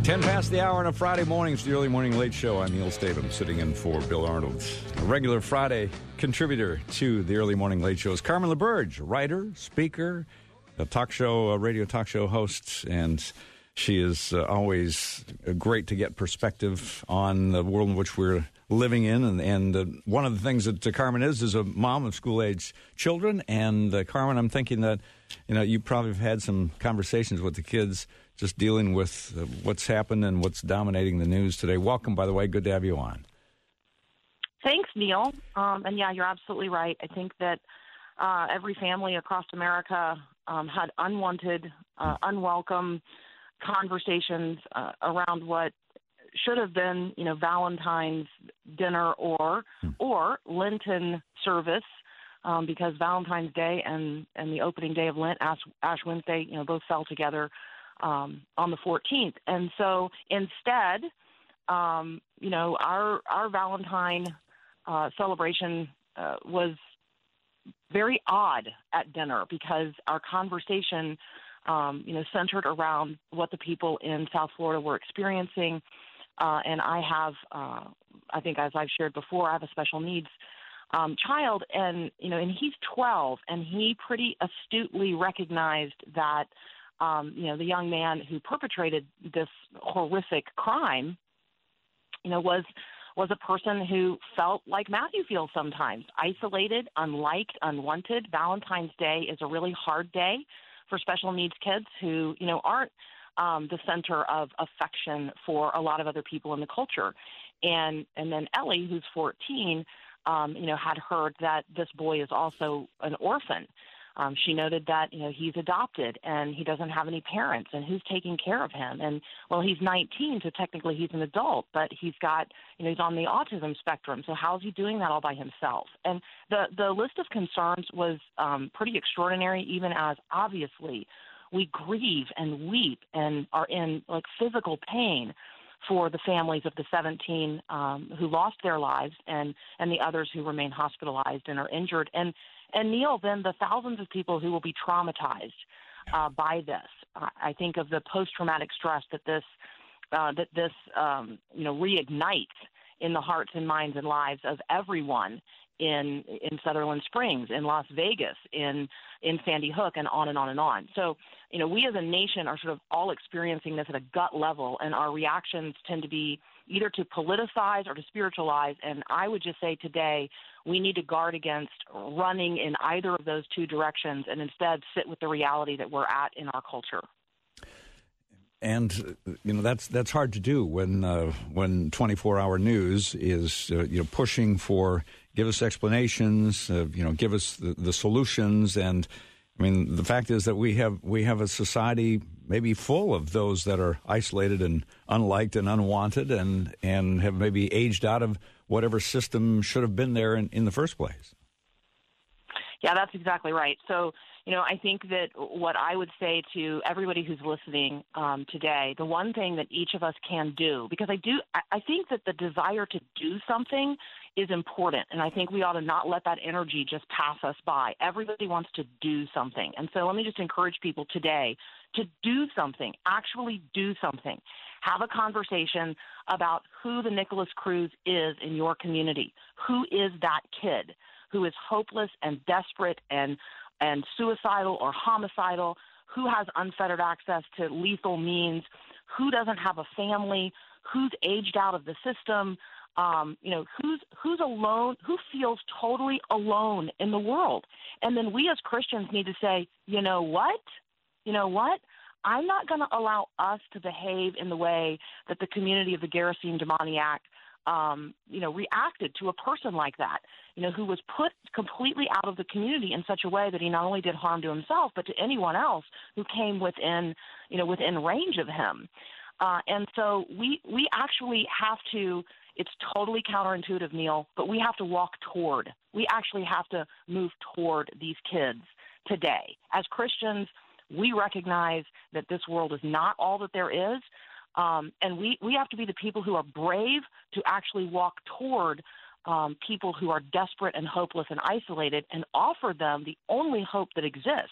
10 past the hour on a Friday morning. It's the Early Morning Late Show. I'm Neil Stavum, sitting in for Bill Arnold. A regular Friday contributor to the Early Morning Late Show is Carmen LaBerge, writer, speaker, a radio talk show host, and she is always great to get perspective on the world in which we're living in. And one of the things that Carmen is a mom of school-age children. And Carmen, I'm thinking that, you probably have had some conversations with the kids just dealing with what's happened and what's dominating the news today. Welcome, by the way. Good to have you on. Thanks, Neil. And yeah, you're absolutely right. I think that every family across America had unwanted, unwelcome conversations around what should have been, Valentine's dinner or Lenten service, because Valentine's Day and the opening day of Lent, Ash Wednesday, both fell together on the 14th. And so instead, our Valentine celebration was very odd at dinner because our conversation, centered around what the people in South Florida were experiencing. And I have, I think as I've shared before, I have a special needs child, and he's 12, and he pretty astutely recognized that the young man who perpetrated this horrific crime, was a person who felt like Matthew feels sometimes, isolated, unliked, unwanted. Valentine's Day is a really hard day for special needs kids who, aren't the center of affection for a lot of other people in the culture. And then Ellie, who's 14, had heard that this boy is also an orphan. She noted that, he's adopted and he doesn't have any parents, and who's taking care of him? And, well, he's 19, so technically he's an adult, but he's got, he's on the autism spectrum. So how's he doing that all by himself? And the list of concerns was pretty extraordinary, even as obviously we grieve and weep and are in physical pain for the families of the 17 who lost their lives and the others who remain hospitalized and are injured. And Neil, then the thousands of people who will be traumatized by this. I think of the post-traumatic stress that this reignites in the hearts and minds and lives of everyone in Sutherland Springs, in Las Vegas, in Sandy Hook, and on and on and on. So, we as a nation are sort of all experiencing this at a gut level, and our reactions tend to be either to politicize or to spiritualize. And I would just say today we need to guard against running in either of those two directions and instead sit with the reality that we're at in our culture. And that's hard to do when 24-hour news is pushing for give us explanations, give us the solutions. And I mean, the fact is that we have a society maybe full of those that are isolated and unliked and unwanted and have maybe aged out of whatever system should have been there in the first place. Yeah, that's exactly right. So, I think that what I would say to everybody who's listening today, the one thing that each of us can do, because I think that the desire to do something is important, and I think we ought to not let that energy just pass us by. Everybody wants to do something. And so let me just encourage people today to do something, actually do something. Have a conversation about who the Nicholas Cruz is in your community. Who is that kid who is hopeless and desperate and suicidal or homicidal, who has unfettered access to lethal means, who doesn't have a family, who's aged out of the system, who's alone, who feels totally alone in the world. And then we as Christians need to say, you know what? I'm not going to allow us to behave in the way that the community of the Gerasene demoniac reacted to a person like that, who was put completely out of the community in such a way that he not only did harm to himself, but to anyone else who came within range of him. And so we actually have to, it's totally counterintuitive, Neil, but we have actually have to move toward these kids today. As Christians, we recognize that this world is not all that there is. And we have to be the people who are brave to actually walk toward people who are desperate and hopeless and isolated and offer them the only hope that exists,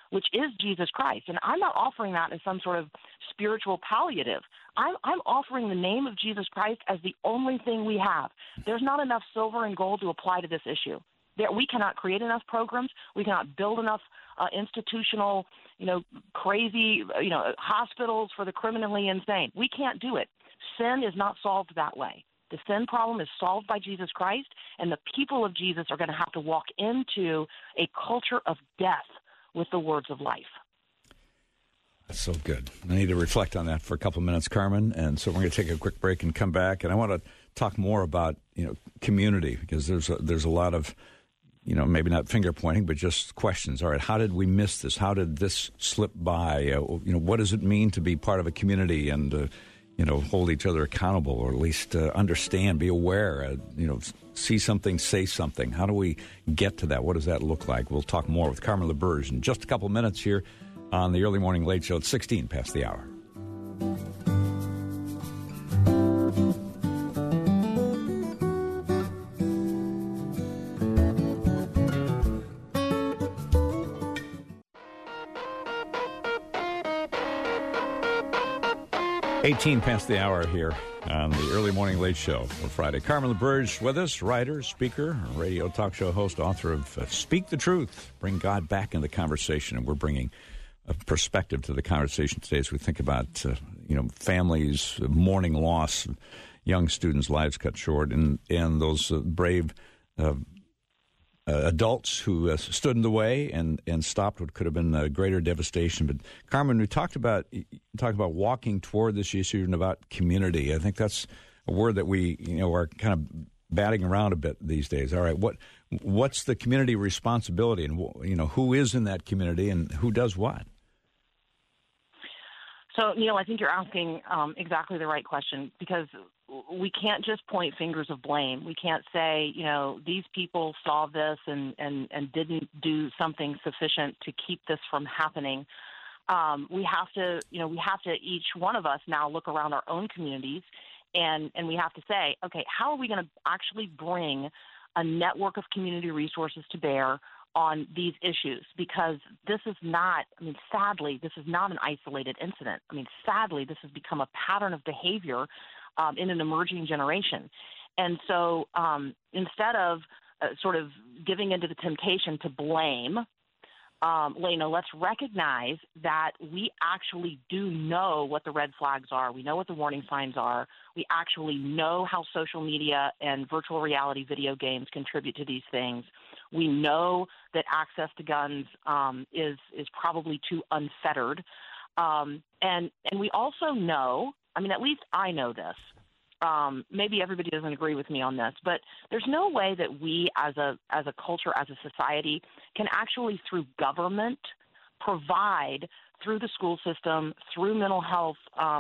which is Jesus Christ. And I'm not offering that as some sort of spiritual palliative. I'm offering the name of Jesus Christ as the only thing we have. There's not enough silver and gold to apply to this issue. We cannot create enough programs. We cannot build enough institutional, crazy, hospitals for the criminally insane. We can't do it. Sin is not solved that way. The sin problem is solved by Jesus Christ, and the people of Jesus are going to have to walk into a culture of death with the words of life. That's so good. I need to reflect on that for a couple of minutes, Carmen, and so we're going to take a quick break and come back. And I want to talk more about community, because there's a lot of maybe not finger pointing, but just questions. All right, how did we miss this? How did this slip by? What does it mean to be part of a community and hold each other accountable, or at least understand, be aware, see something, say something. How do we get to that? What does that look like? We'll talk more with Carmen LaBerge in just a couple of minutes here on the Early Morning Late Show at 16 past the hour. $18 past the hour here on the Early Morning Late Show for Friday. Carmen LaBerge with us, writer, speaker, radio talk show host, author of Speak the Truth, Bring God Back in the Conversation. And we're bringing a perspective to the conversation today as we think about, families, mourning loss, young students' lives cut short, and those brave adults who stood in the way and stopped what could have been greater devastation. But Carmen, we talked about walking toward this issue and about community. I think that's a word that we are kind of batting around a bit these days. All right, what's the community responsibility, and who is in that community and who does what? So, Neil, I think you're asking exactly the right question, because we can't just point fingers of blame. We can't say, these people saw this and didn't do something sufficient to keep this from happening. We have to, each one of us now look around our own communities, and we have to say, okay, how are we going to actually bring a network of community resources to bear on these issues? Because this is not, sadly, this is not an isolated incident. Sadly, this has become a pattern of behavior in an emerging generation. And so instead of sort of giving into the temptation to blame, let's recognize that we actually do know what the red flags are. We know what the warning signs are. We actually know how social media and virtual reality video games contribute to these things. We know that access to guns is probably too unfettered. And we also know, at least I know this. Maybe everybody doesn't agree with me on this, but there's no way that we as a culture, as a society, can actually through government provide through the school system, through mental health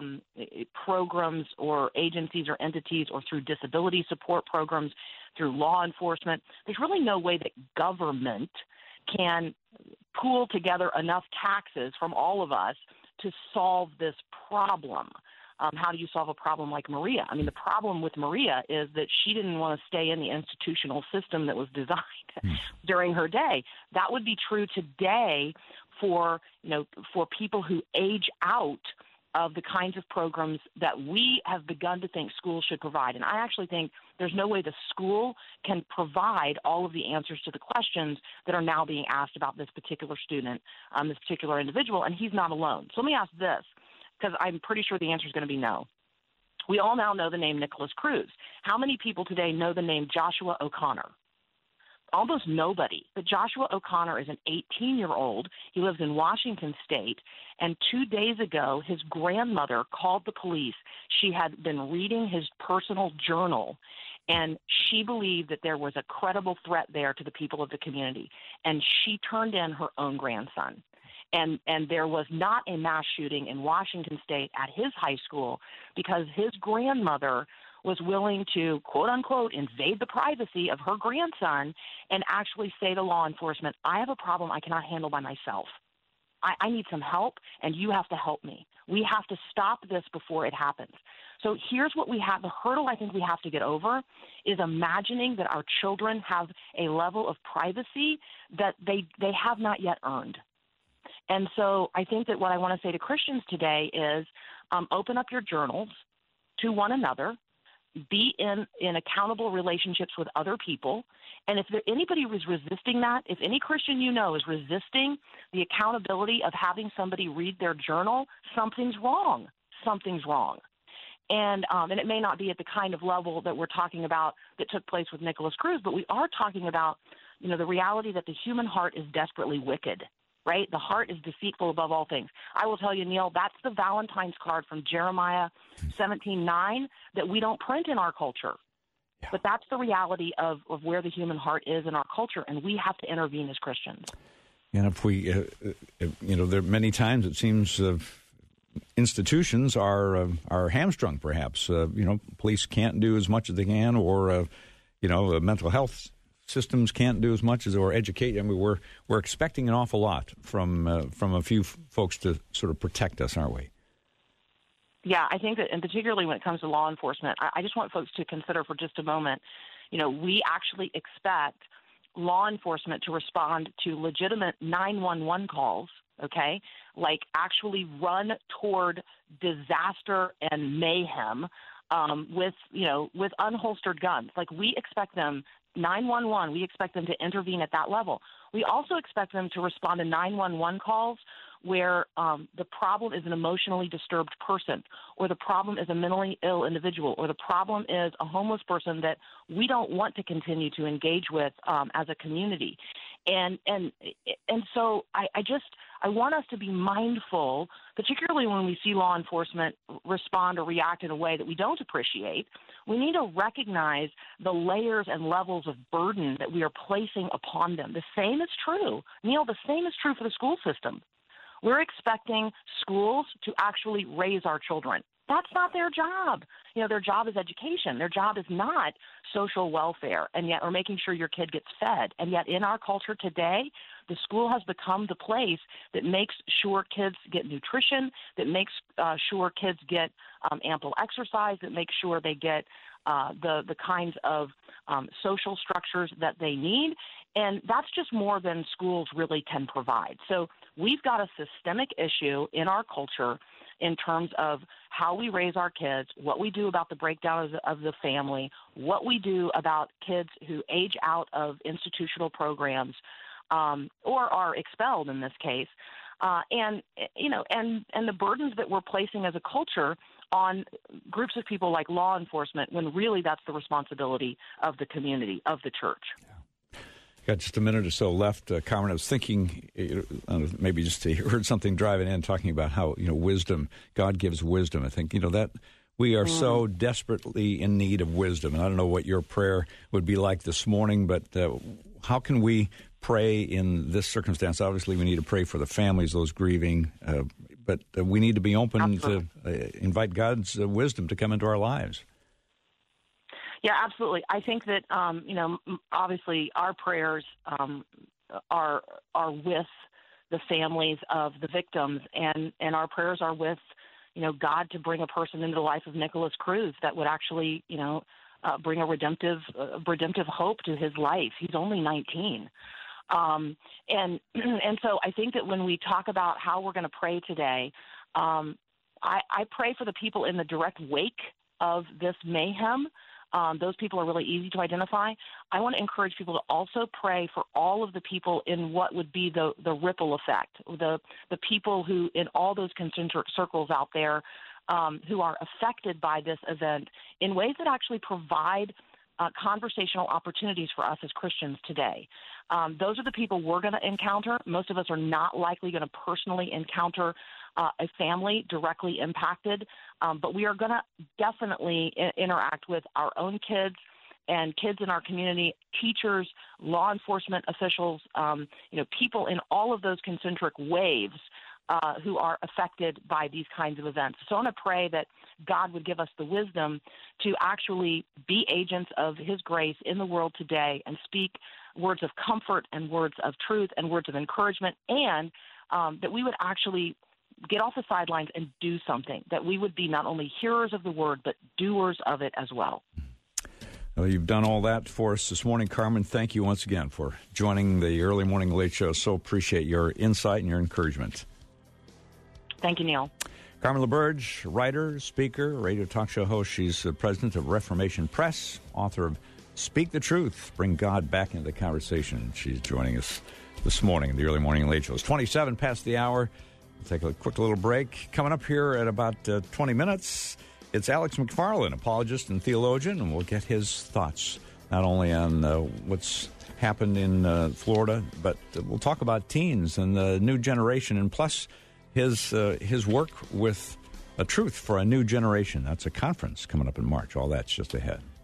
programs or agencies or entities, or through disability support programs, through law enforcement. There's really no way that government can pool together enough taxes from all of us to solve this problem. How do you solve a problem like Maria? The problem with Maria is that she didn't want to stay in the institutional system that was designed during her day. That would be true today for people who age out of the kinds of programs that we have begun to think schools should provide. And I actually think there's no way the school can provide all of the answers to the questions that are now being asked about this particular student, this particular individual, and he's not alone. So let me ask this, because I'm pretty sure the answer is going to be no. We all now know the name Nicholas Cruz. How many people today know the name Joshua O'Connor? Almost nobody. But Joshua O'Connor is an 18-year-old. He lives in Washington State. And 2 days ago, his grandmother called the police. She had been reading his personal journal, and she believed that there was a credible threat there to the people of the community. And she turned in her own grandson. And there was not a mass shooting in Washington State at his high school because his grandmother was willing to, quote unquote, invade the privacy of her grandson and actually say to law enforcement, I have a problem I cannot handle by myself. I need some help, and you have to help me. We have to stop this before it happens. So here's what we have. The hurdle I think we have to get over is imagining that our children have a level of privacy that they have not yet earned. And so I think that what I want to say to Christians today is open up your journals to one another, be in accountable relationships with other people. And if anybody was resisting that, if any Christian you know is resisting the accountability of having somebody read their journal, something's wrong. Something's wrong. And it may not be at the kind of level that we're talking about that took place with Nicholas Cruz, but we are talking about, the reality that the human heart is desperately wicked, right? The heart is deceitful above all things. I will tell you, Neil, that's the Valentine's card from Jeremiah 17:9 that we don't print in our culture. Yeah. But that's the reality of where the human heart is in our culture, and we have to intervene as Christians. And if we, there many times it seems institutions are hamstrung, perhaps. Police can't do as much as they can, or mental health systems can't do as much as, or educate. I mean, we're expecting an awful lot from a few folks to sort of protect us, aren't we? Yeah, I think that, and particularly when it comes to law enforcement, I just want folks to consider for just a moment, we actually expect law enforcement to respond to legitimate 911 calls, okay, like actually run toward disaster and mayhem with unholstered guns. Like, we expect them, 911, we expect them to intervene at that level. We also expect them to respond to 911 calls where the problem is an emotionally disturbed person, or the problem is a mentally ill individual, or the problem is a homeless person that we don't want to continue to engage with as a community. And so I want us to be mindful, particularly when we see law enforcement respond or react in a way that we don't appreciate. We need to recognize the layers and levels of burden that we are placing upon them. The same is true, Neil, the same is true for the school system. We're expecting schools to actually raise our children. That's not their job. Their job is education. Their job is not social welfare, or making sure your kid gets fed. And yet in our culture today, the school has become the place that makes sure kids get nutrition, that makes sure kids get ample exercise, that makes sure they get the kinds of social structures that they need. And that's just more than schools really can provide. So we've got a systemic issue in our culture in terms of how we raise our kids, what we do about the breakdown of the family, what we do about kids who age out of institutional programs or are expelled in this case, and the burdens that we're placing as a culture on groups of people like law enforcement, when really that's the responsibility of the community, of the church. Yeah. Got just a minute or so left. Carmen, I was thinking, maybe just heard something driving in, talking about how, wisdom, God gives wisdom. I think, that we are so desperately in need of wisdom. And I don't know what your prayer would be like this morning, but how can we pray in this circumstance? Obviously, we need to pray for the families, those grieving, but we need to be open Absolutely. To invite God's wisdom to come into our lives. Yeah, absolutely. I think that, obviously our prayers are with the families of the victims, and our prayers are with, God to bring a person into the life of Nicholas Cruz that would actually, bring a redemptive hope to his life. He's only 19. And so I think that when we talk about how we're going to pray today, I pray for the people in the direct wake of this mayhem. Those people are really easy to identify. I want to encourage people to also pray for all of the people in what would be the ripple effect, the people who in all those concentric circles out there who are affected by this event in ways that actually provide conversational opportunities for us as Christians today. Those are the people we're going to encounter. Most of us are not likely going to personally encounter a family directly impacted, but we are going to definitely interact with our own kids and kids in our community, teachers, law enforcement officials, people in all of those concentric waves who are affected by these kinds of events. So I want to pray that God would give us the wisdom to actually be agents of his grace in the world today and speak words of comfort and words of truth and words of encouragement, and that we would actually get off the sidelines and do something, that we would be not only hearers of the word, but doers of it as well. Well, you've done all that for us this morning, Carmen. Thank you once again for joining the Early Morning Late Show. So appreciate your insight and your encouragement. Thank you, Neil. Carmen LaBerge, writer, speaker, radio talk show host. She's the president of Reformation Press, author of Speak the Truth, Bring God Back into the Conversation. She's joining us this morning in the Early Morning Late Show. It's 27 past the hour. We'll take a quick little break. Coming up here at about 20 minutes, it's Alex McFarland, apologist and theologian, and we'll get his thoughts not only on what's happened in Florida, but we'll talk about teens and the new generation, and plus his work with A Truth for a New Generation. That's a conference coming up in March. All that's just ahead.